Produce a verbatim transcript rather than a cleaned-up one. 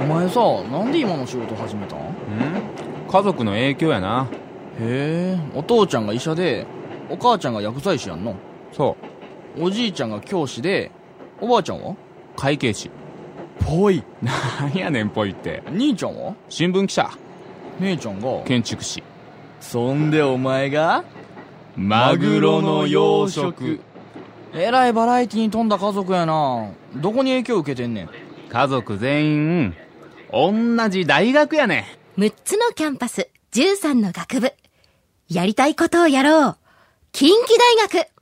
前さ、なんで今の仕事始めたん？ ん？家族の影響やな。 へえ、お父ちゃんが医者でお母ちゃんが薬剤師やんの。 そおじいちゃんが教師でおばあちゃんはう、会計士。 ぽい。 なんやねんぽいって。 兄ちゃんは？ 新聞記者。 姉ちゃんが建築士。 そんでお前がマグロの養殖。 えらいバラエティに富んだ家族やな。どこに影響受けてんねん？ 家族全員同じ大学やねん。 むっつのキャンパス、じゅうさんの学部。やりたいことをやろう。近畿大学。